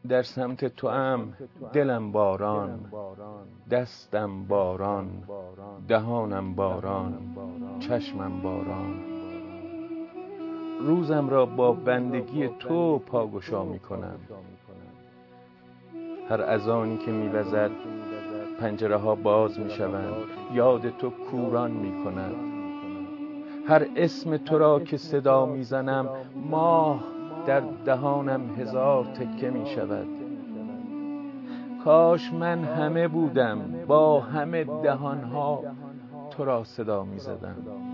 در سمت توام دلم باران، دستم باران، دهانم باران، چشمم باران. روزم را با بندگی تو پاگشا می کنم. هر اذانی که می وزد پنجره ها باز می شوند، یاد تو کوران می کند. هر اسم تو را که صدا می زنم، ماه در دهانم هزار تکه می شود. کاش من همه بودم، با همه دهانها تو را صدا می زدم.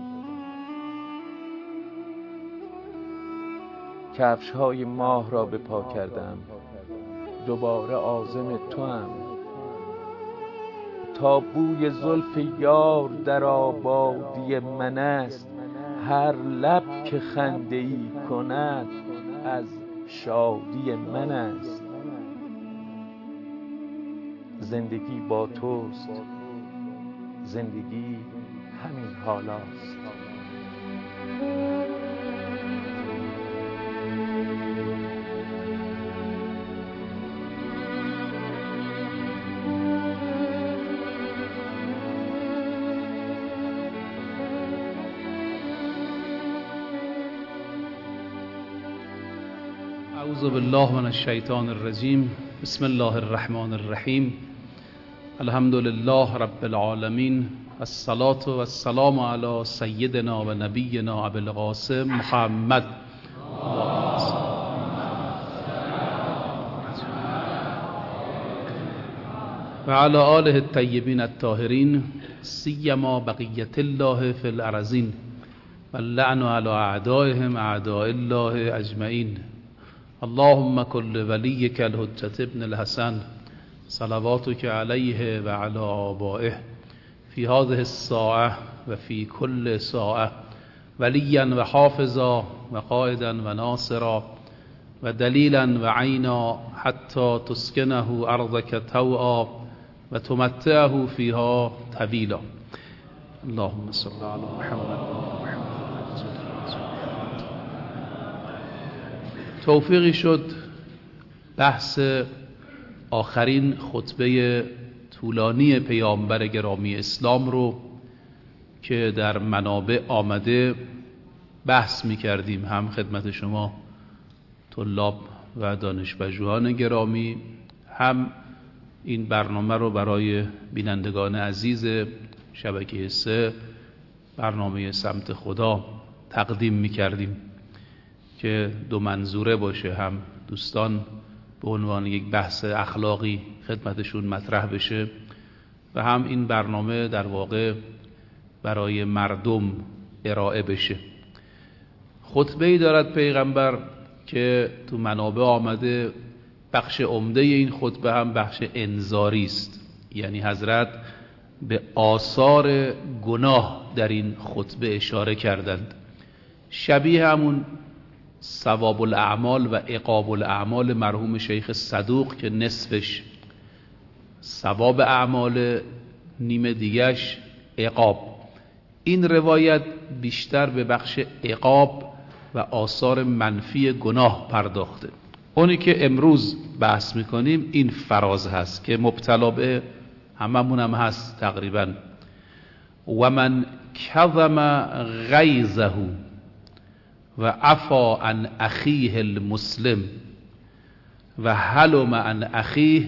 کفش های ماه را به پا کردم، دوباره عازم توام. تا بوی زلف یار در آبادی من است، هر لب که خنده ای کند از شادی من است. زندگی با توست، زندگی همین حالاست. اعوذ بالله من الشیطان الرجیم. بسم الله الرحمن الرحیم. الحمد لله رب العالمین، الصلاة والسلام علی سیدنا و نبینا ابی القاسم محمد و علی آله الطیبین الطاهرین، سیما بقیت الله فی الارضین و اللعن علی اعدائهم اعداء الله اجمعین. اللهم كل وليك الحجة ابن الحسن صلواتك عليه وعلى آبائه في هذه الساعة وفي كل ساعة وليا وحافظا وقائدا وناصرا ودليلا وعينا حتى تسكنه أرضك توعا وتمتعه فيها طويلا. اللهم صل على محمد. توفیقی شد بحث آخرین خطبه طولانی پیامبر گرامی اسلام رو که در منابع آمده بحث می کردیم، هم خدمت شما طلاب و دانشپژوهان گرامی، هم این برنامه رو برای بینندگان عزیز شبکه 3 برنامه سمت خدا تقدیم می کردیم که دو منظوره باشه، هم دوستان به عنوان یک بحث اخلاقی خدمتشون مطرح بشه و هم این برنامه در واقع برای مردم ارائه بشه. خطبه‌ای دارد پیغمبر که تو منابع آمده، بخش عمده این خطبه هم بخش انذاری است، یعنی حضرت به آثار گناه در این خطبه اشاره کردند، شبیه همون ثواب الاعمال و عقاب الاعمال مرحوم شیخ صدوق که نصفش ثواب اعمال، نیمه دیگش عقاب. این روایت بیشتر به بخش عقاب و آثار منفی گناه پرداخته. اونی که امروز بحث میکنیم این فراز هست که مبتلا به هممون هم هست تقریبا. و من کظم غیظه و عفا عن اخیه المسلم و حلم عن اخیه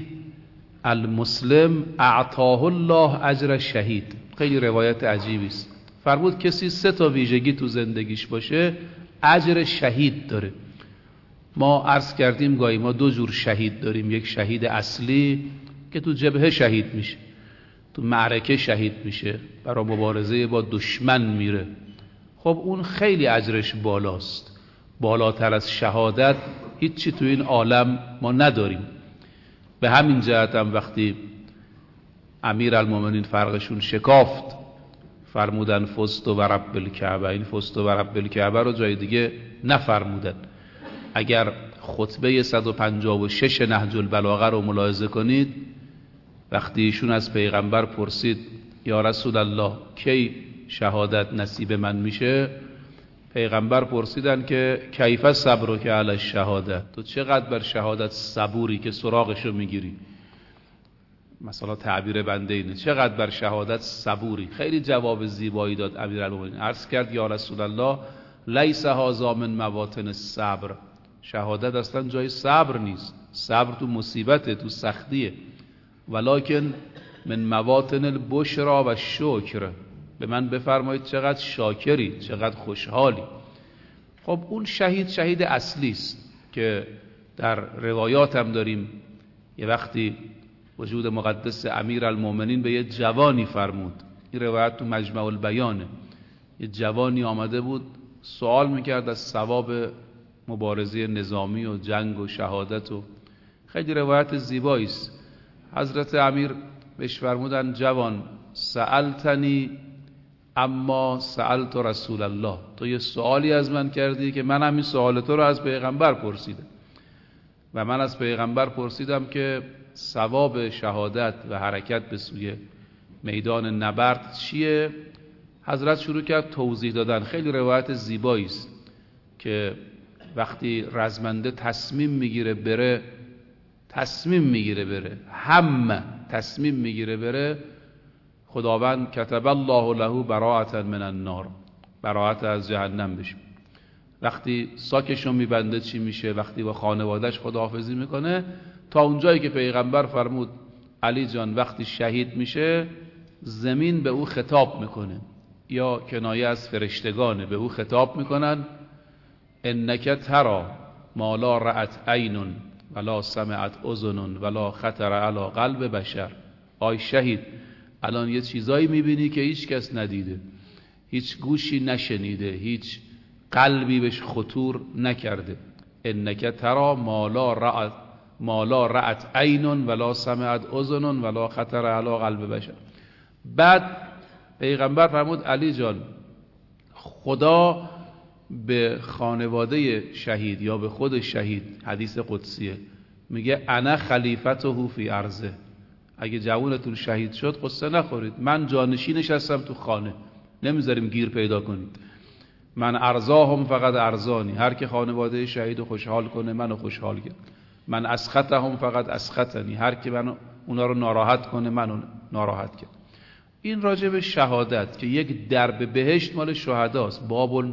المسلم اعطاه الله اجر شهید. خیلی روایت عجیبی است. فرمود کسی 3 ویژگی تو زندگیش باشه اجر شهید داره. ما عرض کردیم گاهی ما 2 جور شهید داریم، یک شهید اصلی که تو جبهه شهید میشه، تو معرکه شهید میشه، برای مبارزه با دشمن میره. خب اون خیلی اجرش بالاست، بالاتر از شهادت هیچی تو این عالم ما نداریم. به همین جهت هم وقتی امیرالمومنین فرقشون شکافت فرمودن فزت و رب الکعبه، این فزت و رب الکعبه رو جای دیگه نفرمودن. اگر خطبه 156 نهج البلاغه رو ملاحظه کنید، وقتی ایشون از پیغمبر پرسید یا رسول الله کی شهادت نصیب من میشه، پیغمبر پرسیدن که کیف صبرک علی الشهادت، تو چقدر بر شهادت صبوری که سراغشو میگیری؟ مثلا تعبیر بنده اینه، چقدر بر شهادت صبوری؟ خیلی جواب زیبایی داد امیرالمومنین، عرض کرد یا رسول الله لیس هذا من مواطن الصبر، شهادت اصلا جای صبر نیست، صبر تو مصیبته، تو سختیه، ولکن من مواطن البشرا و شکر، به من بفرمایید چقدر شاکری، چقدر خوشحالی. خب اون شهید اصلی است که در روایات هم داریم. یه وقتی وجود مقدس امیرالمومنین به یه جوانی فرمود، این روایت تو مجمع البیانه، یه جوانی آمده بود سوال میکرد از ثواب مبارزه نظامی و جنگ و شهادت و خیلی روایت زیبایی است. حضرت امیر بهش فرمودن جوان سألتنی اما سألت رسول الله، تو یه سوالی از من کردی که من همین سوال تو رو از پیغمبر پرسیدم و من از پیغمبر پرسیدم که ثواب شهادت و حرکت به سوی میدان نبرد چیه؟ حضرت شروع کرد توضیح دادن. خیلی روایت زیبایی است که وقتی رزمنده تصمیم میگیره بره، هم تصمیم میگیره بره، خداوند کتب الله له براءة من النار، براءت از جهنم بشه. وقتی ساکشو میبنده چی میشه؟ وقتی با خانوادهش خداحافظی میکنه، تا اونجایی که پیغمبر فرمود علی جان وقتی شهید میشه زمین به او خطاب میکنه، یا کنایه از فرشتگانه، به او خطاب میکنن انک تری ما لا رأت عین ولا سمعت اذن ولا خطر علی قلب بشر. آی شهید الان یه چیزایی میبینی که هیچ کس ندیده، هیچ گوشی نشنیده، هیچ قلبی بهش خطور نکرده. انک تری ما لا رأت عین ولا سمعت اذن ولا خطر علی قلب بشر. بعد پیغمبر فرمود علی جان خدا به خانواده شهید یا به خود شهید، حدیث قدسیه، میگه انا خلیفته فی ارضه، اگه جوانتون شهید شد قصه نخورید، من جانشینش هستم تو خانه، نمیذاریم گیر پیدا کنید. من ارزاهم فقط ارزانی، هر که خانواده شهید خوشحال کنه منو خوشحال کرد. من اسخطهم فقط اسخطنی، هر که منو اونا رو ناراحت کنه منو ناراحت کرد. این راجع به شهادت که یک درب بهشت مال شهداست، باب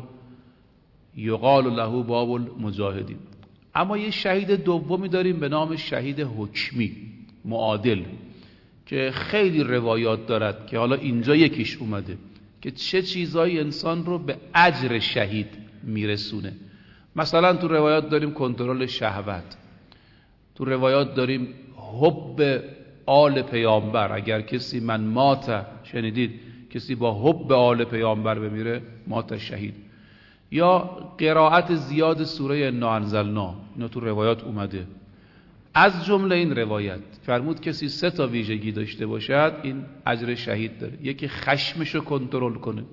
یقال له باب المجاهدین. اما یه شهید دومی داریم به نام شهید حکمی معادل که خیلی روایات دارد که حالا اینجا یکیش اومده که چه چیزایی انسان رو به اجر شهید میرسونه. مثلا تو روایات داریم کنترل شهوت، تو روایات داریم حب آل پیامبر، اگر کسی من مات، شنیدید کسی با حب آل پیامبر بمیره مات شهید، یا قرائت زیاد سوره انا انزلنا، اینا تو روایات اومده. از جمله این روایت فرمود کسی 3 ویژگی داشته باشد این اجر شهید داره. یکی خشمشو کنترل کنه،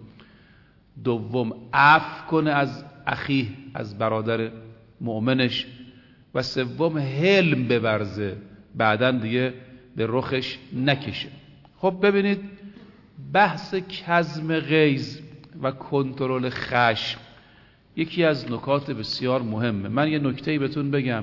دوم عفو کنه از اخیه، از برادر مؤمنش، و سوم حلم بورزه، بعدن دیگه به رخش نکشه. خب ببینید بحث کظم غیظ و کنترل خشم یکی از نکات بسیار مهمه. من یه نکته‌ای بهتون بگم،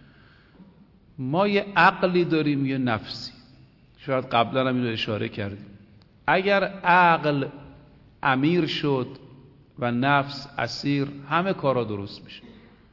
ما یه عقلی داریم یه نفسی، شاید قبلا هم اینو اشاره کردیم. اگر عقل امیر شد و نفس اسیر، همه کارا درست میشه،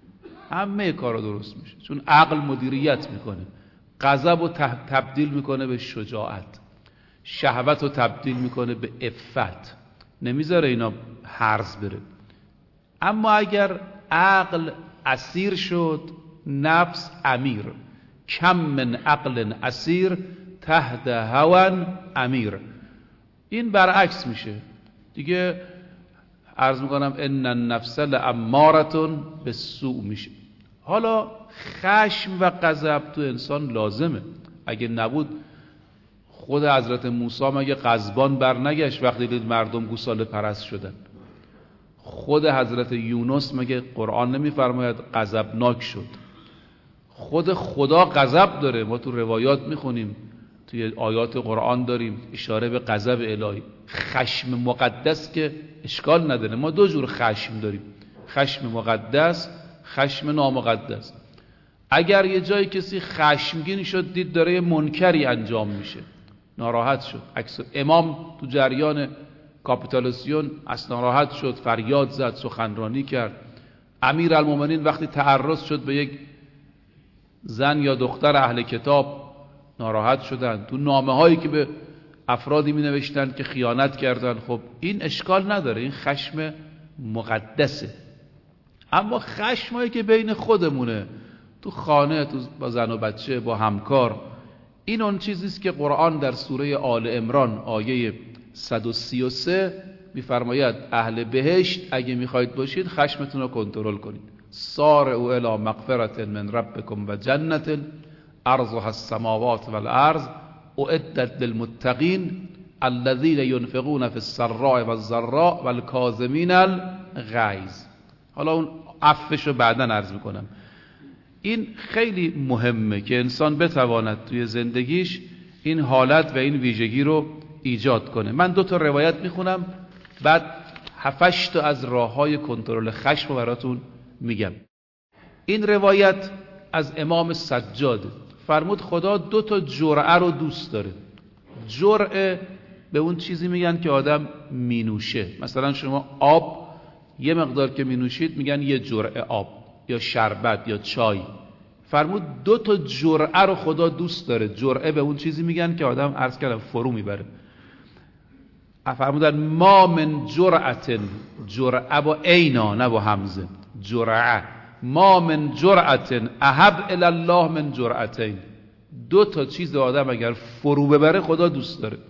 چون عقل مدیریت میکنه، غضب رو تبدیل میکنه به شجاعت، شهوت رو تبدیل میکنه به عفت، نمیذاره اینا هرز بره. اما اگر عقل اسیر شد، نفس امیر، کم من عقل اسیر تحت هوى امیر، این برعکس میشه دیگه. عرض میکنم ان النفس لاماره بالسوء میشه. حالا خشم و غضب تو انسان لازمه، اگه نبود خود حضرت موسی مگه غضبان برنگشت وقتی دید مردم گوساله پرست شدن؟ خود حضرت یونس مگه قرآن نمیفرماید غضبناک شد؟ خود خدا غضب داره، ما تو روایات میخونیم، توی آیات قرآن داریم اشاره به غضب الهی. خشم مقدس که اشکال نداره، ما 2 جور خشم داریم، خشم مقدس، خشم نامقدس. اگر یه جای کسی خشمگین شد، دید داره یه منکری انجام میشه، ناراحت شد. امام تو جریان کاپیتولاسیون از ناراحت شد، فریاد زد، سخنرانی کرد. امیرالمومنین وقتی تعرض شد به یک زن یا دختر اهل کتاب ناراحت شدن. تو نامه هایی که به افرادی می نوشتن که خیانت کردن. خب این اشکال نداره، این خشم مقدسه. اما خشمایی که بین خودمونه، تو خانه، تو با زن و بچه، با همکار، این اون چیزیست که قرآن در سوره آل عمران آیه 133 میفرماید اهل بهشت اگه میخواید باشید خشمتون رو کنترل کنید. سارعوا الی مغفرة من ربکم و جنة عرضها السماوات والارض اعدت للمتقین الذین ينفقون في السراء والضراء والکاظمین الغیظ. حالا اون عفوش رو بعداً عرض میکنم. این خیلی مهمه که انسان بتواند توی زندگیش این حالت و این ویژگی رو ایجاد کنه. من 2 تا روایت میخونم، بعد 7-8 تا از راه‌های کنترل خشم رو براتون میگم. این روایت از امام سجاد فرمود خدا 2 تا جرعه رو دوست داره. جرعه به اون چیزی میگن که آدم مینوشه. مثلا شما آب یه مقدار که مینوشید میگن یه جرعه آب یا شربت یا چای. فرمود 2 تا جرعه رو خدا دوست داره. جرعه به اون چیزی میگن که آدم عرض کردم فرو میبره. فرمودن ما من جرعت، جرعه با عینا نه با همزه، جرعه، ما من جرعت احب الی الله من جرعتین. 2 تا چیز آدم اگر فرو ببره خدا دوست داره.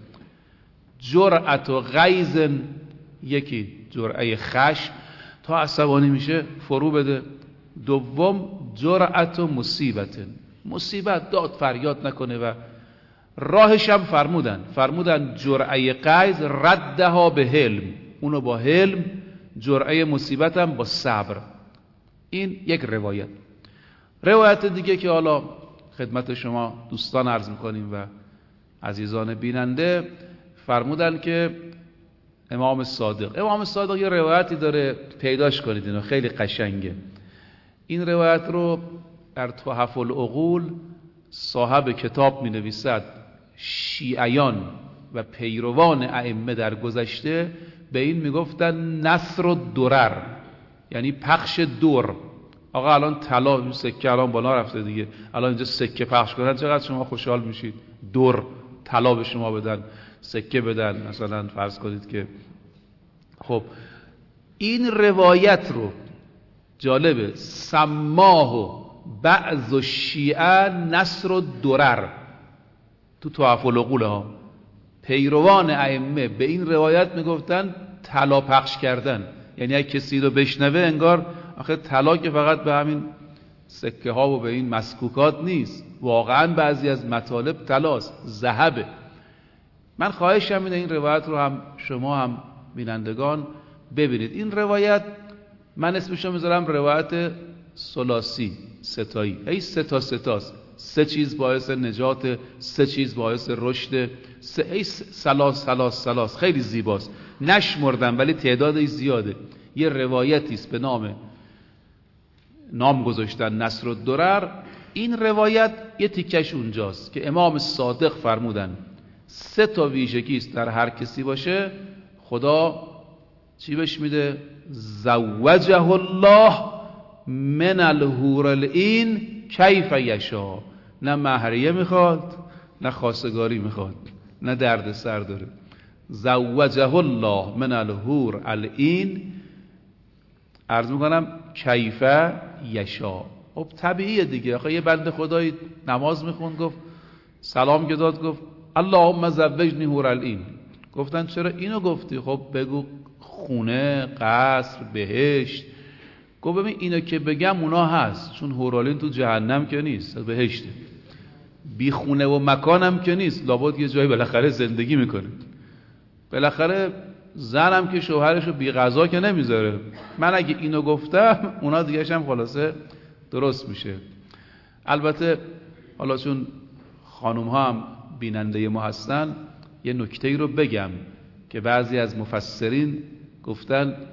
جرعت و غیظ، یکی جرعه خشم تا عصبانی میشه فرو بده. دوم جرعت و مصیبت، مصیبت داد فریاد نکنه. و راهش هم فرمودن جرعه غیظ ردها به حلم، اونو با حلم، جرعه مصیبت هم با صبر. این یک روایت. روایت دیگه که حالا خدمت شما دوستان عرض میکنیم و عزیزان بیننده، فرمودن که امام صادق یه روایتی داره، پیداش کنید، اینو خیلی قشنگه. این روایت رو در تحف العقول صاحب کتاب می نویسد شیعیان و پیروان ائمه در گذشته به این می گفتن نثر و درر، یعنی پخش دور. آقا الان طلا سکه الان بالا رفته دیگه، الان اینجا سکه پخش کنن چقدر شما خوشحال میشید. دور طلا به شما بدن، سکه بدن. مثلا فرض کنید که خب این روایت رو جالبه سماه بعض الشیعه نصر و درر، تو تحف العقول ها پیروان ائمه به این روایت میگفتن طلا پخش کردن. یعنی اگه کسی رو بشنوه انگار آخه طلا که فقط به همین سکه ها و به این مسکوکات نیست، واقعا بعضی از مطالب طلاست، ذهبه. من خواهشم اینه این روایت رو هم شما هم بینندگان ببینید. این روایت من اسمشو میذارم روایت ثلاثی، ستایی. ای ستاست، 3 چیز باعث نجات، 3 چیز باعث رشد. ای سلاس خیلی زیباست، نشمردم ولی تعدادش زیاده. یه روایتی است به نام گذاشتن نصر الدرر. این روایت یه تیکش اونجاست که امام صادق فرمودن 3 تا ویژگی است در هر کسی باشه خدا چی بهش میده؟ زوجه الله من الحور العین کیف یشاء. نه مهریه میخواد، نه خواستگاری میخواد، نه درد سر داره. زوجه الله من الحور العین، عرض میکنم کیف یشاء. خب طبیعیه دیگه. آخه یه بنده خدایی نماز میخوند، گفت سلام که داد، گفت اللهم زوجنی حور العین. گفتن چرا اینو گفتی؟ خب بگو خونه، قصر، بهشت. گفت ببین اینو که بگم اونا هست، چون حورالعین تو جهنم که نیست، بهشته. بی خونه و مکانم که نیست، لابد یه جایی بالاخره زندگی میکنه. بالاخره زنم که شوهرشو بی غذا که نمیذاره. من اگه اینو گفتم اونا دیگه‌ش هم خلاصه درست میشه. البته حالا چون خانوم ها هم بیننده ما هستن، یه نکته‌ای رو بگم که بعضی از مفسرین گفتن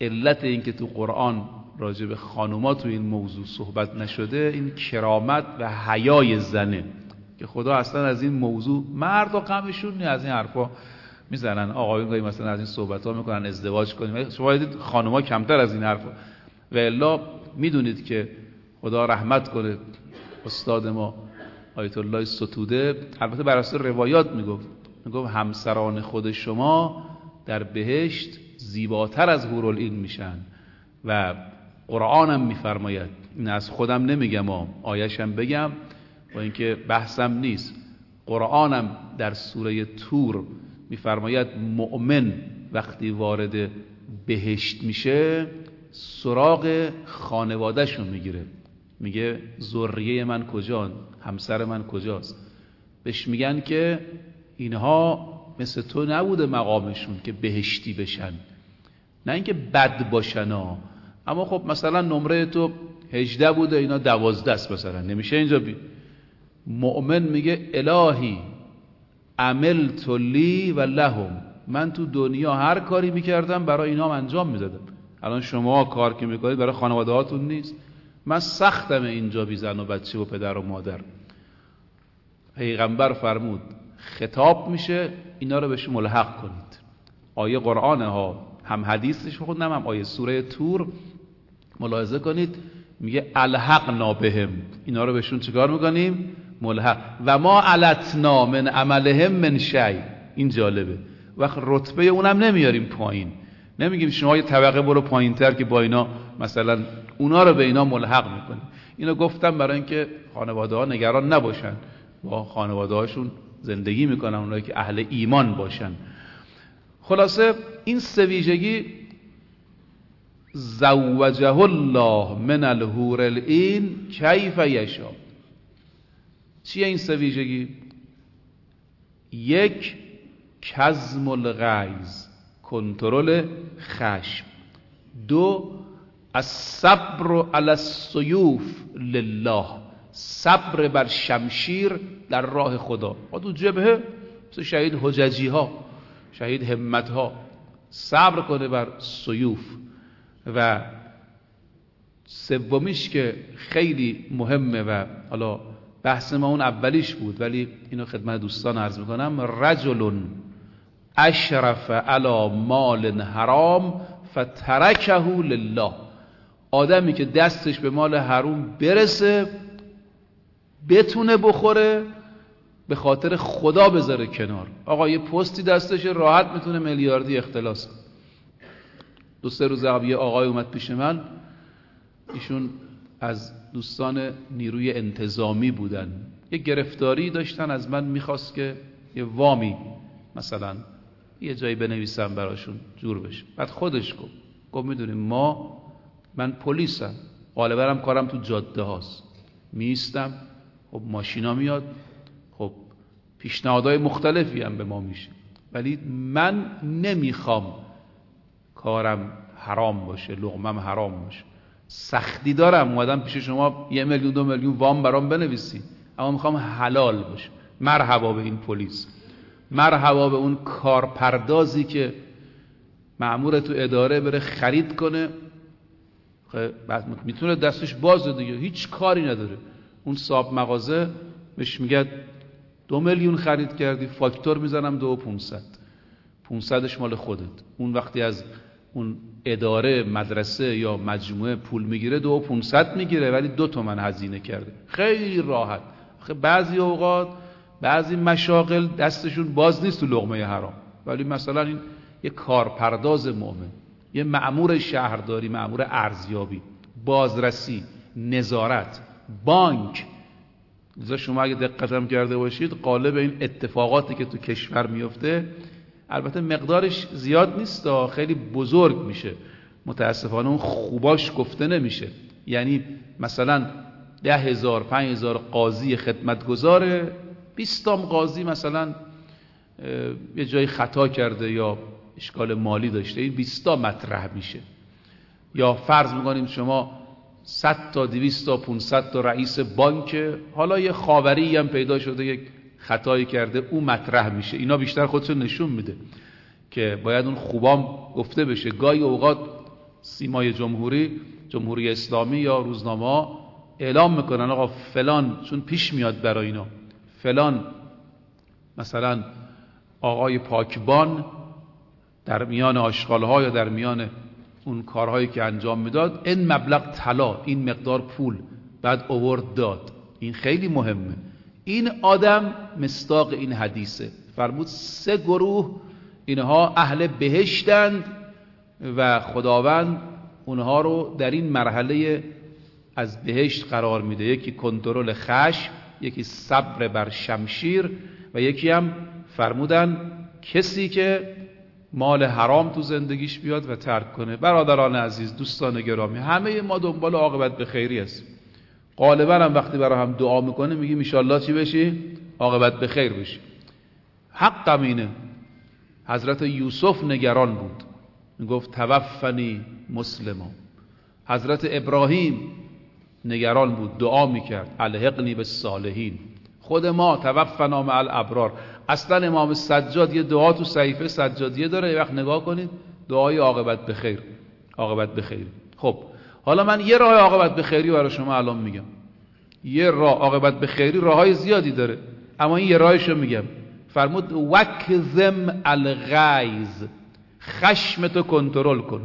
علت این که تو قرآن راجع به خانوما تو این موضوع صحبت نشده این کرامت و حیای زنه که خدا اصلا از این موضوع، مرد و غمشون از این حرفا میزنن، آقایون گاهی مثلا از این صحبت ها میکنن ازدواج کنیم، شما دیدید خانوما کمتر از این حرفا. و الا میدونید که خدا رحمت کنه استاد ما آیت الله ستوده، البته بر اساس روایات میگفت همسران خود شما در بهشت زیباتر از حورالعین میشن و قرآن هم میفرماید، این از خودم نمیگم آیش هم بگم با اینکه بحثم نیست، قرآن هم در سوره طور میفرماید مؤمن وقتی وارد بهشت میشه سراغ خانوادهشون میگیره، میگه ذریه من کجان، همسر من کجاست. بهش میگن که اینها مثل تو نبوده مقامشون که بهشتی بشن، نه اینکه بد باشن ها، اما خب مثلا نمره تو 18 بوده اینا 12 است مثلا، نمیشه اینجا مؤمن میگه الهی عملت لی و لهم، من تو دنیا هر کاری میکردم برای اینا انجام میدادم، الان شما کار که میکنید برای خانواده هاتون نیست، من سختم اینجا بی زن و بچه و پدر و مادر. پیغمبر فرمود خطاب میشه اینا رو بهش ملحق کنید، آیه قرآن ها هم حدیثش خوندم هم آیه سوره طور ملاحظه کنید، میگه الحقنا بهم، اینا رو بهشون چیکار میکنیم؟ ملحق. و ما علتنا من عملهم من شیء، این جالبه، وقت رتبه اونم نمیاریم پایین، نمیگیم شما یه طبقه برو پایینتر که با اینا مثلا اونا رو به اینا ملحق میکنیم. اینو گفتم برای اینکه خانواده ها نگران نباشن، با خانواده هاشون زندگی میکنن اونایی که اهل ایمان باشن. خلاصه این سه ویژگی زوجه الله من الحور العین کیف یشاء. چیه این سه ویژگی؟ یک، کظم الغیظ، کنترل خشم. دو، الصبر علی السیوف لله، صبر بر شمشیر در راه خدا. ما تو جبهه مثل شهید حججی ها، شهید همت ها، صبر کنه بر سیوف. و سومیش که خیلی مهمه و حالا بحث ما اون اولیش بود ولی اینو خدمت دوستان عرض میکنم، رجل اشرف علی مال حرام فترکه لله، آدمی که دستش به مال حرام برسه بتونه بخوره به خاطر خدا بذاره کنار. آقا یه پستی دستش راحت میتونه میلیاردی اختلاس. دو سه روز قبل یه آقای اومد پیش من، ایشون از دوستان نیروی انتظامی بودن، یه گرفتاری داشتن، از من میخواست که یه وامی مثلا یه جایی بنویسم براشون جور بشه. بعد خودش گفت میدونیم من پلیسم، غالبا هم کارم تو جاده هاست، میستم، خب ماشینا میاد، خب پیشنهادهای مختلفی هم به ما میشه، ولی من نمیخوام کارم حرام باشه، لقمم حرام باشه، سختی دارم اومدم پیش شما 1 میلیون 2 میلیون وام برام بنویسی، اما میخوام حلال باشه. مرحبا به این پلیس، مرحبا به اون کارپردازی که مأمور تو اداره بره خرید کنه، میتونه دستش بازه دیگه، هیچ کاری نداره. اون صاحب مغازه بهش میگه 2 میلیون خرید کردی، فاکتور میزنم 2,500، 500ش مال خودت. اون وقتی از اون اداره مدرسه یا مجموعه پول میگیره 2,500 میگیره ولی 2 تومن هزینه کرده، خیلی راحت. بعضی اوقات بعضی مشاغل دستشون باز نیست تو لقمه حرام، ولی مثلا این یه کارپرداز مؤمن، یه مأمور شهرداری، مأمور ارزیابی، بازرسی، نظارت، بانک. لذا شما اگه دقتم کرده باشید قالب این اتفاقاتی که تو کشور میفته البته مقدارش زیاد نیست، خیلی بزرگ میشه، متاسفانه اون خوباش گفته نمیشه. یعنی مثلا 10,000 5,000 قاضی خدمتگزاره، 20 تا قاضی مثلا یه جای خطا کرده یا اشکال مالی داشته، این 20 تا مطرح میشه. یا فرض میکنیم شما 100 تا 200 تا 500 تا رئیس بانک، حالا یه خاوری هم پیدا شده یک خطایی کرده، اون مطرح میشه. اینا بیشتر خودشون نشون میده که باید اون خوبام گفته بشه. گاهی اوقات سیمای جمهوری اسلامی یا روزنامه اعلام میکنن آقا فلان، چون پیش میاد برای اینا، فلان مثلا آقای پاکبان در میان آشغال‌ها یا در میان اون کارهایی که انجام میداد این مبلغ طلا، این مقدار پول بعد آورد داد. این خیلی مهمه. این آدم مصداق این حدیثه. فرمود 3 گروه اینها اهل بهشتند و خداوند اونها رو در این مرحله از بهشت قرار میده. یکی کنترل خشم، یکی صبر بر شمشیر و یکی هم فرمودن کسی که مال حرام تو زندگیش بیاد و ترک کنه. برادران عزیز، دوستان گرامی، همه ما دنبال عاقبت به خیری هستیم. غالبا هم وقتی برای هم دعا میکنه میگیم ان شاءالله چی بشی؟ عاقبت به خیر بشی. حقم اینه. حضرت یوسف نگران بود، میگفت توفنی مسلما. حضرت ابراهیم نگران بود، دعا میکرد الحقنی بالصالحین. خود ما توفنا مع الابرار. اصلا امام سجاد یه دعا تو صحیفه سجادیه داره، یه وقت نگاه کنید، دعای عاقبت به خیر، عاقبت به خیر. خب حالا من یه راه عاقبت به خیری برای شما الان میگم. یه راه عاقبت به خیری راههای زیادی داره، اما این یه راهشو میگم. فرمود وکظم الغیظ، خشمتو کنترل کن.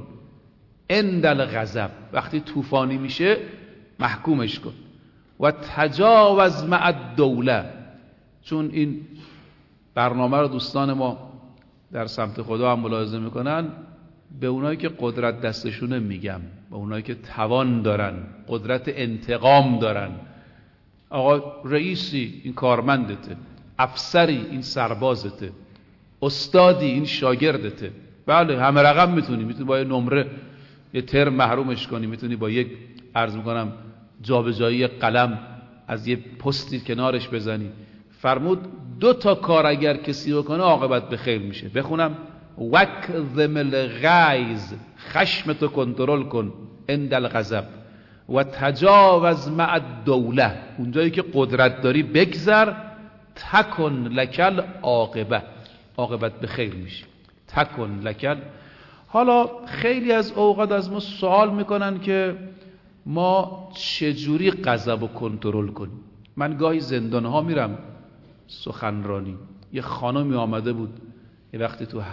عند الغضب، وقتی طوفانی میشه محکومش کن. و تجاوز مع الدوله، چون این برنامه رو دوستان ما در سمت خدا هم ملاحظه میکنن، به اونایی که قدرت دستشونه میگم، به اونایی که توان دارن، قدرت انتقام دارن. آقا رئیسی این کارمندته، افسری این سربازته، استادی این شاگردته. بله همه رقم میتونی با یه نمره یه ترم محرومش کنی، میتونی با یک عرض میکنم جابجایی قلم از یه پستی کنارش بزنی. فرمود 2 کار اگر کسی بکنه عاقبت به خیر میشه. بخونم وکظم الغیظ، خشمتو کنترل کن عند الغضب. و تجاوز مع الدوله، اونجایی که قدرت داری بگذر. تکن لکل عاقبه، عاقبت به خیر میشه. تکن لکل. حالا خیلی از اوقات از ما سوال میکنن که ما چجوری غضب رو کنترل کنیم. من گاهی زندانها میرم سخنرانی. یه خانمی آمده بود یه وقتی تو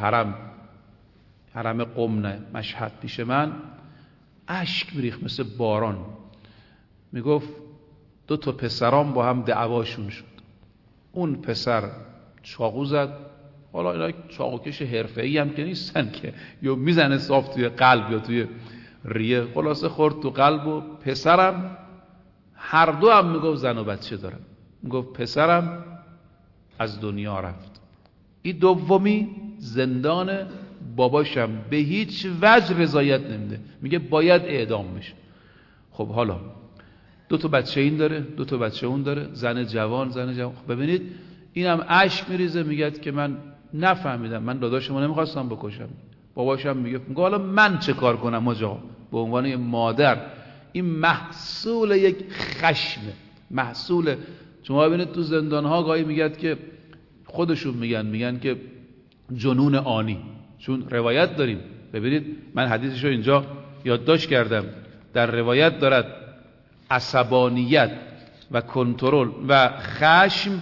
حرم قم مشهد پیش من، اشک میریخت مثل باران. میگفت 2 پسرام با هم دعواشون شد. اون پسر چاقو زد. حالا اینا چاقوکش حرفه‌ای هم که نیستن که یا میزنه صاف توی قلب یا توی ریه، خلاصه خورد تو قلب. و پسرم هر دو هم میگفت زن و بچه دارم. میگفت پسرم از دنیا رفت. این دومی زندان، باباشم به هیچ وجه رضایت نمیده، میگه باید اعدام بشه. خب حالا 2 بچه این داره، 2 بچه اون داره، زن جوان. خب ببینید اینم اشک میریزه، میگه که من نفهمیدم، من داداشمو نمیخواستم بکشم. باباشم میگه حالا من چه کار کنم آجا؟ به عنوان یه مادر این محصول یک خشمه، محصول. شما ببینید تو زندان‌ها گاهی میگن که خودشون میگن که جنون آنی، چون روایت داریم. ببینید من حدیثشو اینجا یادداشت کردم. در روایت دارد عصبانیت و کنترل و خشم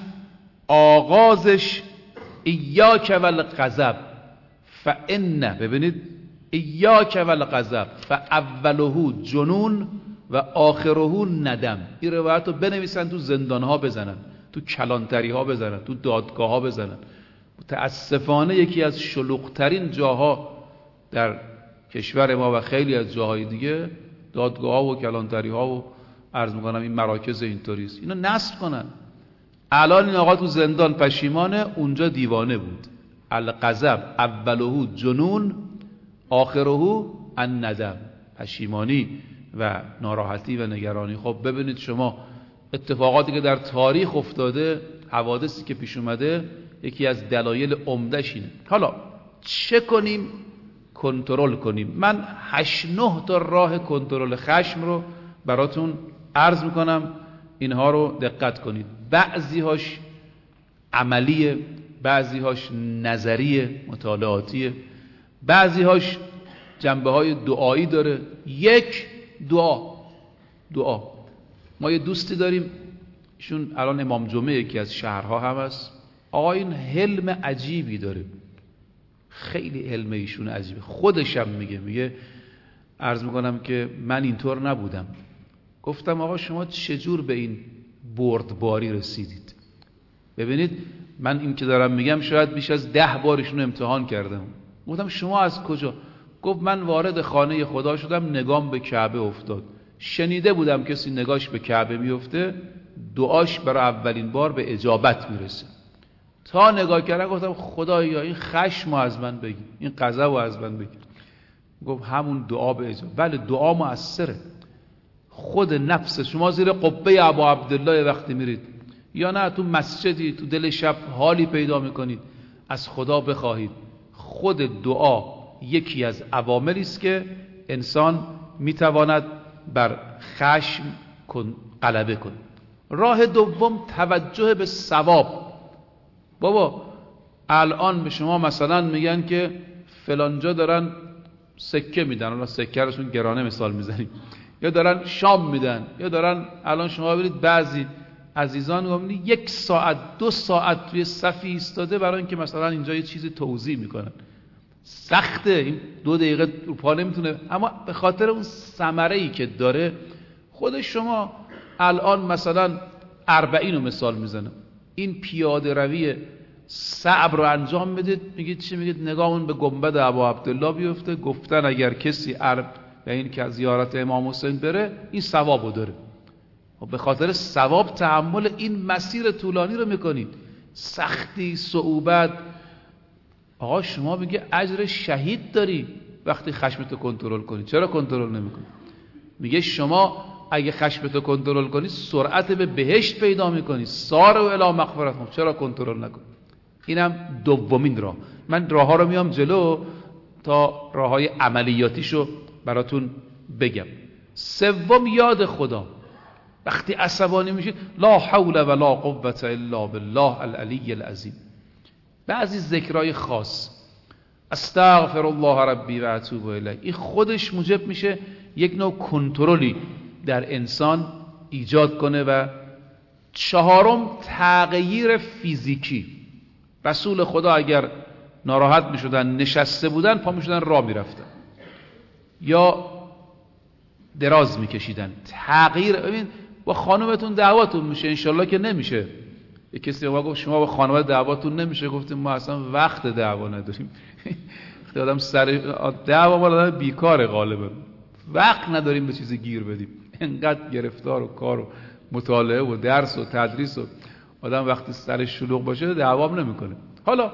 آغازش ایاک والغضب فان، ببینید ایاک والغضب فاوله جنون و آخره ندم. این روایت رو بنویسن، تو زندان‌ها بزنن، تو کلانتری‌ها بزنن، تو دادگاه‌ها بزنن. متاسفانه یکی از شلوغ‌ترین جاها در کشور ما و خیلی از جاهای دیگه دادگاه‌ها و کلانتری‌ها و عرض می‌کنم این مراکز اینطوری است. اینو نصب کنن. الان این آقا تو زندان پشیمانه، اونجا دیوانه بود. الغضب اوله جنون آخره الندم، پشیمانی و ناراحتی و نگرانی. خب ببینید شما اتفاقاتی که در تاریخ افتاده، حوادثی که پیش اومده، یکی از دلایل عمده‌ش اینه. حالا چه کنیم کنترل کنیم؟ من 8-9 راه کنترل خشم رو براتون عرض میکنم، اینها رو دقت کنید. بعضی‌هاش عملیه، بعضی‌هاش نظریه مطالعاتیه، بعضی‌هاش جنبه‌های دعایی داره. یک، دعا. ما یه دوستی داریم، ایشون الان امام جمعه یکی از شهرها هم هست. آقا این حلم عجیبی داره، خیلی حلم ایشون عجیبه. خودشم میگه عرض میکنم که من اینطور نبودم. گفتم آقا شما چجور به این بردباری رسیدید؟ ببینید من این که دارم میگم شاید بیش از 10 بار ایشون امتحان کردم. گفتم شما از کجا؟ گفت من وارد خانه خدا شدم، نگام به کعبه افتاد. شنیده بودم کسی نگاش به کعبه میفته دعاش برای اولین بار به اجابت میرسه. تا نگاه کردم گفتم خدایا این خشم از من بگیر، این غضب از من بگیر. گفت همون دعا به اجابت. بله دعا مؤثره. خود نفس شما زیر قبه ابا عبدالله وقتی میرید یا نه تو مسجدی تو دل شب حالی پیدا میکنید از خدا بخواهید. خود دعا یکی از عواملی است که انسان میتواند بر خشم غلبه کنه. راه دوم توجه به ثواب. بابا الان به شما مثلا میگن که فلانجا دارن سکه میدن، الان سکه رشون گرانه مثال میزنیم، یا دارن شام میدن، یا دارن الان شما ببینید بعضی عزیزان میگن 1 ساعت 2 ساعت توی صفی ایستاده برای اینکه مثلا اینجا یه چیزی توزیع میکنن. سخته، این 2 دقیقه رو پا نمیتونه، اما به خاطر اون ثمره‌ای که داره. خود شما الان مثلا 40 رو مثال میزنم، این پیاده روی صعب رو انجام بدید، میگید چی؟ میگید نگاهمون به گنبد ابا عبدالله بیفته. گفتن اگر کسی به این که از زیارت امام حسین بره این ثوابو داره. و به خاطر ثواب تحمل این مسیر طولانی رو میکنید، سختی، صعوبت. آقا شما میگه اجر شهید داری وقتی خشمتو کنترل کنی، چرا کنترل نمیکنی؟ میگه شما اگه خشمتو کنترل کنی سرعت به بهشت پیدا میکنی، سار و الی مغفرت، چرا کنترل نکنی؟ اینم دومین راه. من راهها رو میام جلو تا راههای عملیاتیشو براتون بگم. سوم یاد خدا. وقتی عصبانی میشید لا حول ولا قوة الا بالله العلی العظیم. بعضی ذکرای خاص استغفر الله ربی و اتوب الیه، این خودش موجب میشه یک نوع کنترلی در انسان ایجاد کنه. و 4م تغییر فیزیکی. رسول خدا اگر ناراحت میشدن نشسته بودن پا میشدن راه میرفتن یا دراز میکشیدن. تغییر. ببین با خانومتون دعواتون میشه، انشالله که نمیشه. یک کسی به ما گفت شما با خانواده دعواتون نمیشه، گفتیم ما اصلا وقت دعوا نداریم. وقتی آدم سر دعوا مال آدم بیکاره غالبا، وقت نداریم به چیزی گیر بدیم. انقدر گرفتار و کار و مطالعه و درس و تدریس و آدم وقتی سر شلوغ باشه دعوام نمیکنه. حالا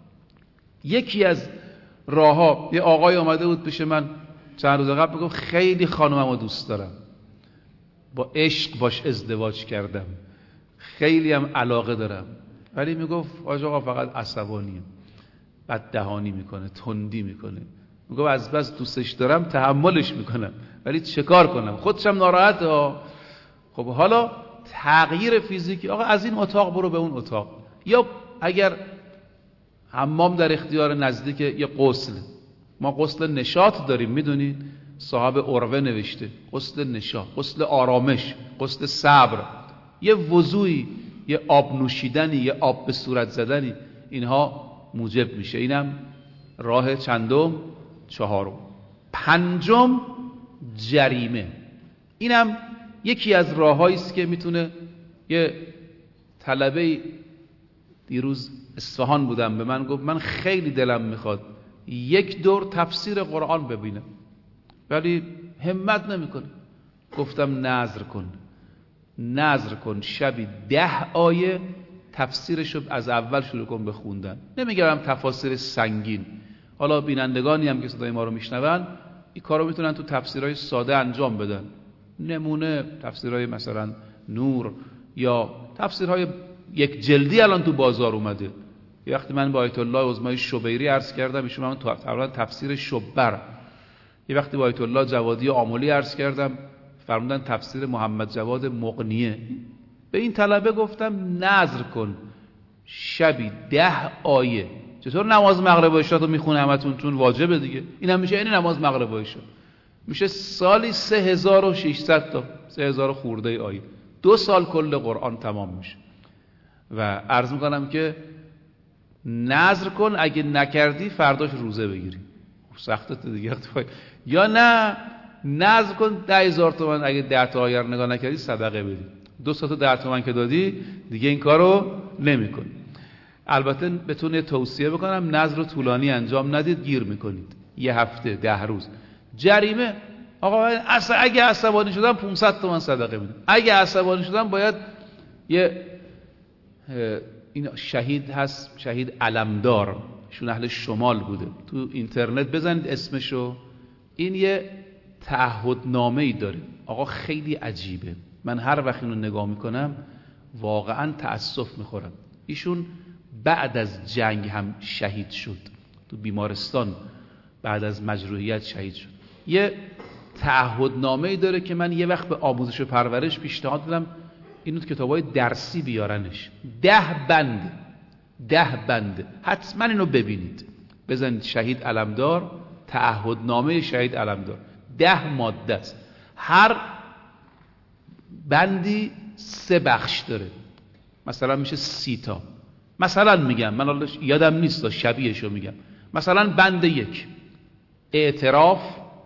یکی از راهها، یه آقای اومده بود پیش من چند روز قبل، میگم خیلی خانوممو دوست دارم، با عشق باش ازدواج کردم، خیلی هم علاقه دارم، ولی میگفت آقا فقط عصبانیه، بددهانی میکنه، تندی میکنه. میگفت از بس دوستش دارم تحملش میکنم، ولی چه کار کنم؟ خودشم ناراحته. خب حالا تغییر فیزیکی. آقا از این اتاق برو به اون اتاق. یا اگر حمام در اختیار نزدیک، یه غسل. ما غسل نشاط داریم، میدونید صاحب عروه نوشته، غسل نشاط، غسل آرامش، غسل صبر، یه وضوئی، یه آب نوشیدنی، یه آب به صورت زدنی، اینها موجب میشه. اینم راه چندم؟ 4م. 5م جریمه. اینم یکی از راههایی است که میتونه. یه طلبه دیروز اصفهان بودم، به من گفت من خیلی دلم میخواد 1 دور تفسیر قرآن ببینم ولی همت نمیکنه. گفتم نذر کن شبی 10 آیه تفسیرشو از اول شروع کن به خوندن. نمیگم تفاسیر سنگین، حالا بینندگانی هم که صدای ما رو میشنون این کارو میتونن تو تفسیرهای ساده انجام بدن. نمونه تفسیرهای مثلا نور یا تفسیرهای 1 جلدی الان تو بازار اومده. یه وقتی من با آیت الله عظمای شبیری عرض کردم، ایشون من تقریبا تفسیر شبر. یه وقتی با آیت الله جوادی آملی عرض کردم، فرمودن تفسیر محمد جواد مغنیه. به این طلبه گفتم نذر کن شبی 10 آیه چطور نماز مغرب و عشا رو میخونه همتون؟ چون واجبه دیگه. این هم میشه این نماز مغرب و عشا، میشه سالی 3600 تا 3000 خورده آیه، 2 سال کل قرآن تمام میشه. و عرض میکنم که نذر کن، اگه نکردی فرداش روزه بگیری، سختت دیگه. یا نه نذر کن 10,000 تومان، اگه 10 تا آیه رو نگاه نکردی صدقه بدی، 2 تا 10 تومان که دادی دیگه این کارو نمیکنی. البته بهتون یه توصیه بکنم، نذر رو طولانی انجام ندید، گیر میکنید. 1 هفته 10 روز جریمه. آقا اگه عصبانی شدم 500 تومان صدقه میدم، اگه عصبانی شدم باید یه این شهید هست، شهید علمدار، شون اهل شمال بوده، تو اینترنت بزنید اسمشو، این یه تعهدنامه‌ای داره. آقا خیلی عجیبه، من هر وقت اینو نگاه میکنم واقعا تأسف میخورم. ایشون بعد از جنگ هم شهید شد، تو بیمارستان بعد از مجروحیت شهید شد. یه تعهدنامه‌ای داره که من یه وقت به آموزش و پرورش پیشنهاد دادم اینو کتابای درسی بیارنش، 10 بند حتما اینو ببینید. بزنید شهید علمدار، تعهدنامه شهید علمدار، 10 ماده است، هر بندی 3 بخش داره، مثلا میشه 30 تا. مثلا میگم، من حالا یادم نیست شبیهشو میگم، مثلا بند 1 اعتراف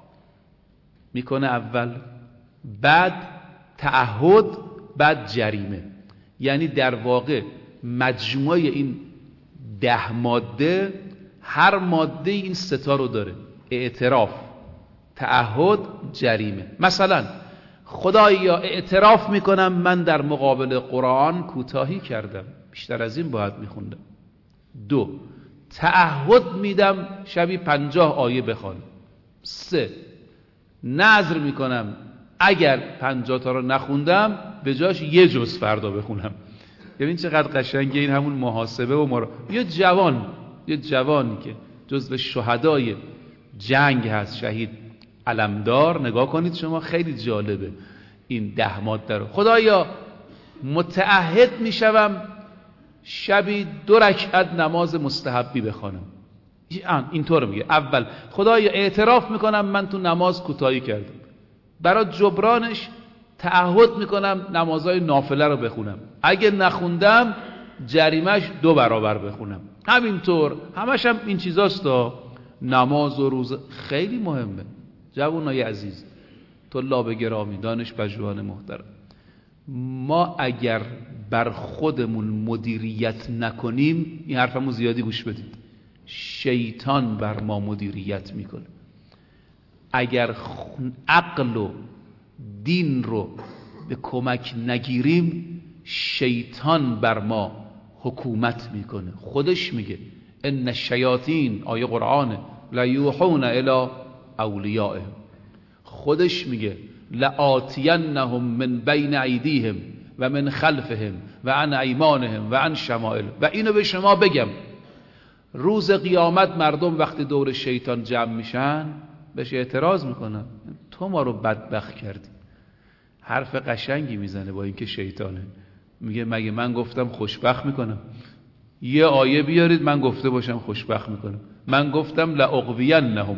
میکنه اول، بعد تعهد، بعد جریمه. یعنی در واقع مجموعه این 10 ماده، هر ماده این 3 تا رو داره: اعتراف، تعهد، جریمه. مثلا خدایا اعتراف میکنم من در مقابل قرآن کوتاهی کردم، بیشتر از این باید میخوندم. 2 تعهد میدم شبی 50 آیه بخوانم. 3 نذر میکنم اگر 50 تا رو نخوندم به جاش 1 جز فردا بخونم. ببین چقدر قشنگه این، همون محاسبه و یه جوانی که جزو شهدای جنگ هست، شهید علمدار، نگاه کنید شما، خیلی جالبه این 10 ماده رو. خدایا متعهد میشوم شبی 2 رکعت نماز مستحبی بخوانم. اینطور میگه. اول خدایا اعتراف میکنم من تو نماز کوتاهی کردم، برای جبرانش تعهد میکنم نمازهای نافله رو بخونم، اگه نخوندم جریمش 2 برابر بخونم. همینطور همش هم این چیزاست. نماز و روزه خیلی مهمه. جوانای عزیز، طلاب گرامی، دانش پژوهان محترم، ما اگر بر خودمون مدیریت نکنیم، این حرفمو زیادی گوش بدید، شیطان بر ما مدیریت میکنه. اگر عقل و دین رو به کمک نگیریم، شیطان بر ما حکومت میکنه. خودش میگه ان الشیاطین، آیه قرآنه، لا یوحون الی اولیائهم. خودش میگه لآتینهم من بین ایدیهم و من خلفهم و عن ایمانهم و عن شمائل. و اینو به شما بگم، روز قیامت مردم وقتی دور شیطان جمع میشن بهش اعتراض میکنن، تو ما رو بدبخت کردی. حرف قشنگی میزنه با اینکه شیطانه. میگه مگه من گفتم خوشبخت میکنم؟ یه آیه بیارید من گفته باشم خوشبخت میکنم. من گفتم لأغوینهم.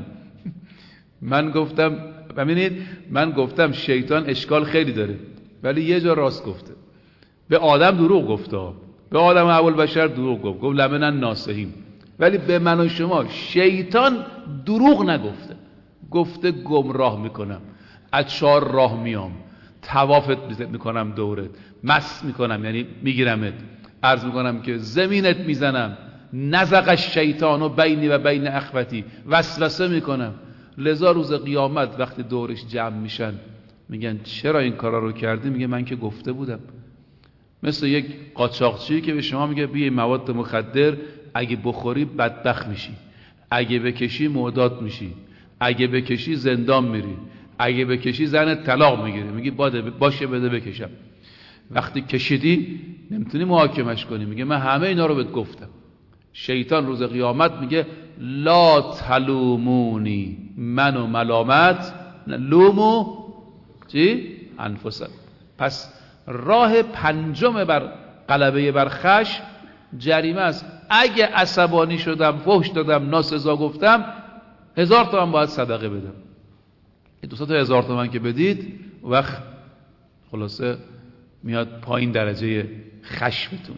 من گفتم، ببینید، من گفتم شیطان اشکال خیلی داره، ولی یه جا راست گفته. به آدم دروغ گفته، به آدم اول بشر دروغ گفت لمن الناصحین، ولی به من و شما شیطان دروغ نگفته، گفته گمراه میکنم، از 4 راه میام، طوافت میکنم دورت، مس میکنم یعنی میگیرمت، عرض میکنم که زمینت میزنم، نزغ الشیطان و بینی و بین اخوتی، وسوسه میکنم. لذا روز قیامت وقتی دورش جمع میشن میگن چرا این کارا رو کردی؟ میگه من که گفته بودم. مثل یک قاچاقچی که به شما میگه بیا مواد مخدر اگه بخوری بدبخت میشی، اگه بکشی معدات میشی، اگه بکشی زندان میری، اگه بکشی زنت طلاق میگیره. میگی باشه بده بکشم. وقتی کشیدی نمیتونی محاکمش کنی، میگه من همه اینا رو بهت گفتم. شیطان روز قیامت میگه لا تلومونی، منو ملامت لومو چی؟ انفسکم. پس راه 5 بر غلبه بر خشم جریمه است. اگه عصبانی شدم، فحش دادم، ناسزا گفتم، 1000 تومن باید صدقه بدم. 200 تا 1000 تومن که بدید وقت خلاصه میاد پایین درجه خشمتون.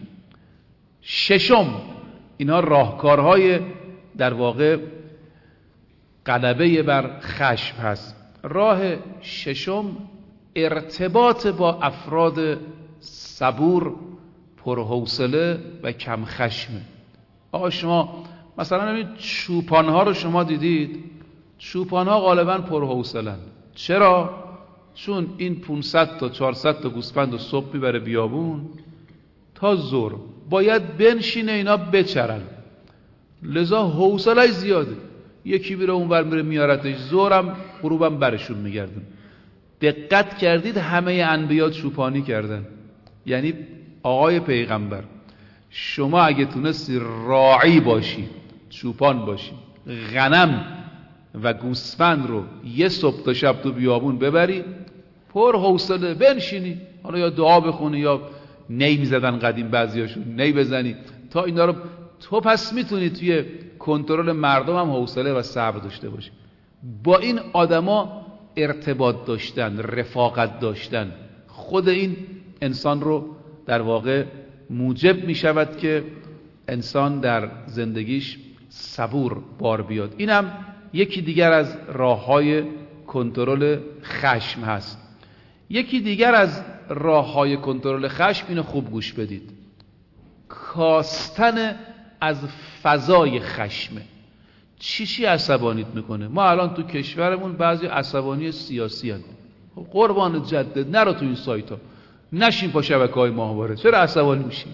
ششم، اینا راهکارهای در واقع غلبه بر خشم هست. راه ششم ارتباط با افراد صبور، پرحوصله و کم خشمه. آقا شما مثلا این چوپانها رو شما دیدید، چوپانها غالبا پرحوصله‌اند. چرا؟ چون این 500 تا 400 تا گوسفند رو صبح میبره بیابون تا ظهر باید بنشینه اینا بچرن، لذا حوصله‌اش زیاده. یکی میره اونور میره میارتش، ظهرم غروبم برشون میگردن. دقت کردید همه انبیا چوپانی کردن؟ یعنی آقای پیغمبر شما اگه تونستی راعی باشی، چوپان باشی، غنم و گوسفند رو یه صبح تا شب تو بیابون ببری، پر حوصله بنشینی، حالا یا دعا بخونی یا نی میزدن قدیم بعضیاشون، نی بزنی تا اینا رو، تو پس میتونی توی کنترل مردم هم حوصله و صبر داشته باشی. با این آدما ارتباط داشتن، رفاقت داشتن، خود این انسان رو در واقع موجب میشود که انسان در زندگیش صبور بار بیاد. اینم یکی دیگر از راه‌های کنترل خشم هست. یکی دیگر از راه‌های کنترل خشم، اینو خوب گوش بدید، کاستن از فضای خشمه. چی عصبانیت میکنه؟ ما الان تو کشورمون بعضی عصبانی سیاسی هست. قربان جدد نرو تو این سایت ها، نشین پا شبکه‌های ماهواره، چرا عصبانی میشین؟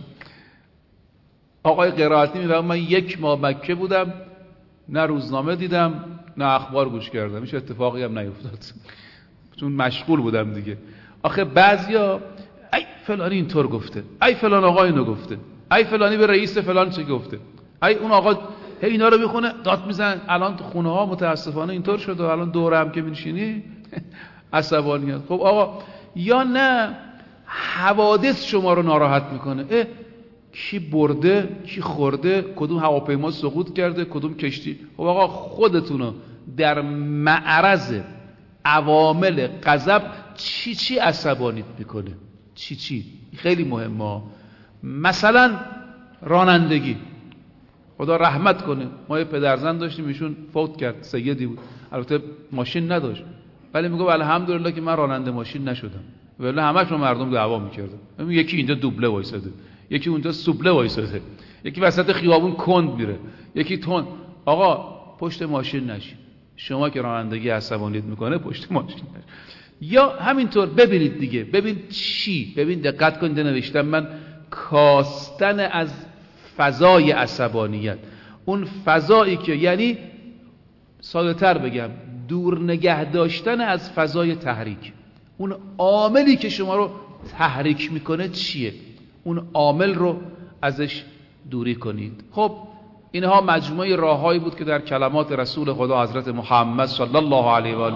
آقای قرائتی میگه من 1 ماه مکه بودم، نه روزنامه دیدم نه اخبار گوش کردم، هیچ اتفاقی هم نیفتاد چون مشغول بودم دیگه. آخه بعضیا ای فلانی اینطور گفته، ای فلان آقا اینو گفته، ای فلانی به رئیس فلان چه گفته، ای اون آقا اینا رو میخونه داد میزن. الان تو خونه ها متاسفانه اینطور شده، الان دوره هم که میشینی عصبانیت. خب آقا، یا نه حوادث شما رو ناراحت میکنه، کی برده، کی خورده، کدوم هواپیما سقوط کرده، کدوم کشتی. خب آقا خودتونو در معرض عوامل غضب چی عصبانیت میکنه؟ چی خیلی مهمه. مثلا رانندگی، خدا رحمت کنه، ما یه پدرزن داشتیم ایشون فوت کرد، سیدی بود، البته ماشین نداشت ولی میگه الحمدلله که من راننده ماشین نشدم، ولی همه‌شون مردم دعوا میکردن. یکی اینجا دوبله وایساده، یکی اونجا سوبله وایساده، یکی وسط خیابون کند میره، یکی تند. آقا پشت ماشین نشین، شما که رانندگی عصبانیت میکنه پشت ماشین نشین. یا همینطور ببینید دیگه، ببین دقت کنید نوشتم من، کاستن از فضای عصبانیت، اون فضایی که یعنی ساده تر بگم دور نگه داشتن از فضای تحریک. اون عاملی که شما رو تحریک میکنه چیه؟ اون عامل رو ازش دوری کنید. خب اینها مجموعه راههایی بود که در کلمات رسول خدا حضرت محمد صلی الله علیه و آله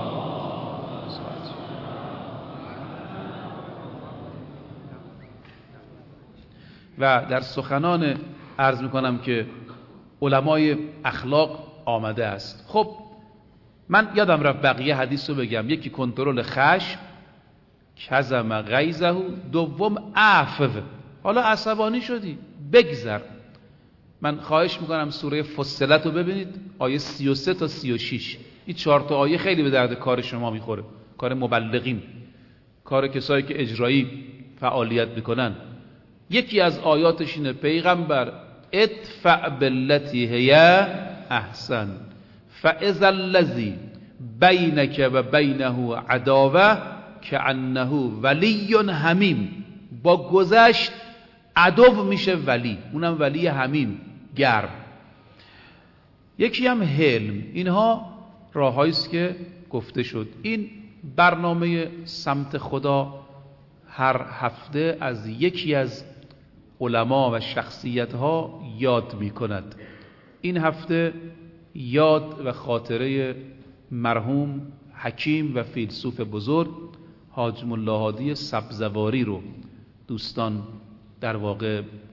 و در سخنان عرض میکنم که علمای اخلاق آمده است. خب من یادم رفت بقیه حدیث رو بگم. یکی کنترل خشم، کظم غیظه، دوم عفو. حالا عصبانی شدی بگذر. من خواهش میکنم سوره فصلت رو ببینید، آیه 33 تا 36. این 4 تا آیه خیلی به درد کار شما میخوره، کار مبلغین، کار کسایی که اجرایی فعالیت میکنن. یکی از آیاتش اینه پیغمبر ادفع باللتی هی احسن فاذا الذی بینک و بینه عداوه کانه ولی حمیم. با گذشت عدو میشه ولی، اونم ولی حمیم، گرم. یکی هم حلم. اینها راههایی است که گفته شد. این برنامه سمت خدا هر هفته از یکی از علما و شخصیت ها یاد می کند. این هفته یاد و خاطره مرحوم حکیم و فیلسوف بزرگ حاج ملا هادی سبزواری رو دوستان در واقع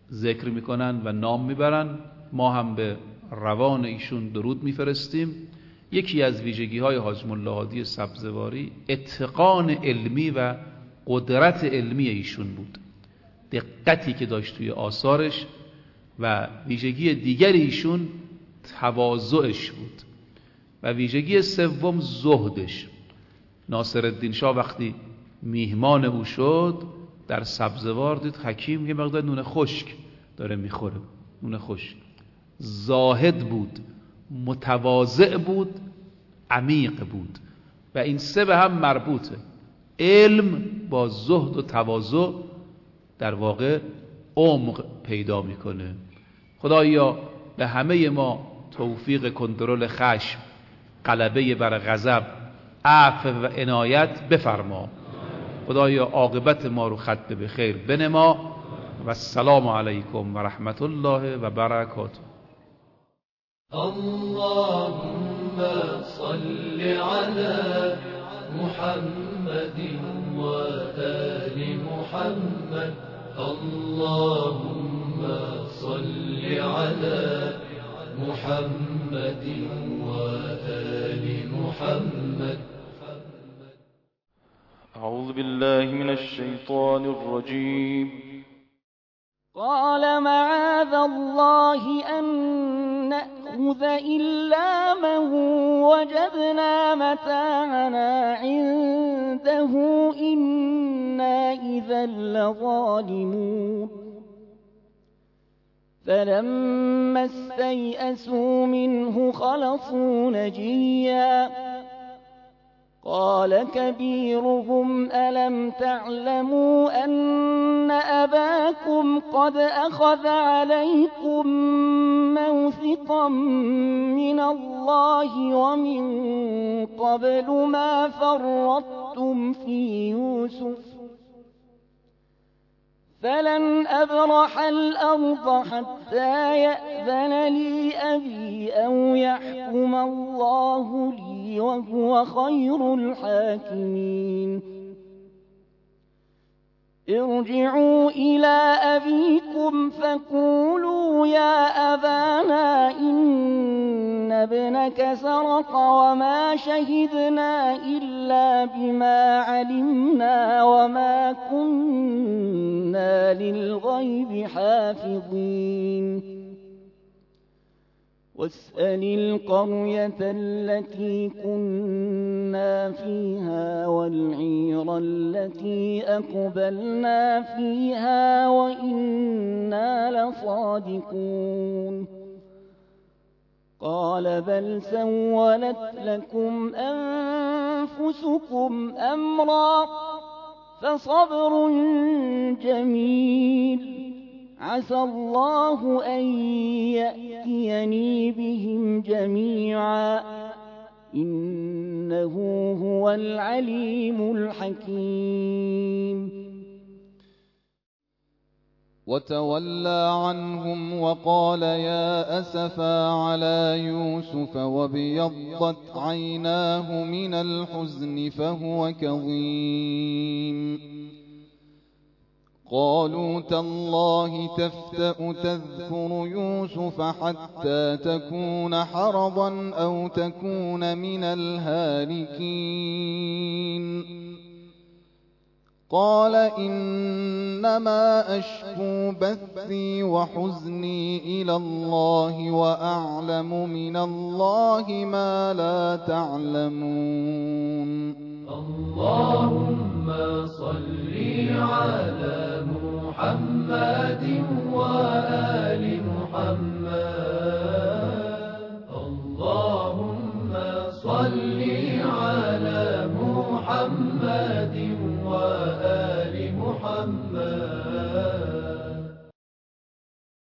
ذکر میکنن و نام میبرن. ما هم به روان ایشون درود میفرستیم. یکی از ویژگی های حاج ملا هادی سبزواری اتقان علمی و قدرت علمی ایشون بود، دقتی که داشت توی آثارش، و ویژگی دیگر ایشون تواضعش بود و ویژگی سوم زهدش. ناصرالدین شاه وقتی میهمان او شد در سبزوار دید حکیم یه مقدار نون خشک داره میخوره، نون خشک. زاهد بود، متواضع بود، عمیق بود و این سه به هم مربوطه. علم با زهد و تواضع در واقع عمق پیدا میکنه. خدایا به همه ما توفیق کنترل خشم، غلبه بر غضب، عفو و عنایت بفرما. خدایا عاقبت ما رو ختم به خیر بنما. و السلام علیکم و رحمت الله و برکاته. اللهم صل على محمد وآل محمد. اللهم صل على محمد وآل محمد. أعوذ بالله من الشيطان الرجيم. قال معاذ الله أن نأخذ إلا من وجدنا متاعنا عنده إنا إذا لظالمون. فلما استيئسوا منه خلصوا نجيا قال كبيرهم ألم تعلموا أن أباكم قد أخذ عليكم موثقا من الله ومن قبل ما فرطتم في يوسف فلن أبرح الأرض حتى يأذن لي أبي أو يحكم الله لي وهو خير الحاكمين. ارجعوا إلى أبيكم فقولوا يا أبانا إن ابنك سرق وما شهدنا إلا بما علمنا وما كنا للغيب حافظين. واسأل القرية التي كنا فيها والعير التي أقبلنا فيها وإنا لصادقون. قال بل سولت لكم أنفسكم أمرا فصبر جميل عسى الله أن يأتيني بهم جميعا إنه هو العليم الحكيم. وتولى عنهم وقال يا أسفا على يوسف وابيضت عيناه من الحزن فهو كظيم. قالوا تالله تفتأ تذكر يوسف حتى تكون حرضا أو تكون من الهالكين. قال إنما أشكو بثي وحزني إلى الله وأعلم من الله ما لا تعلمون. اللهم صل على محمد وآل محمد. اللهم صل على محمد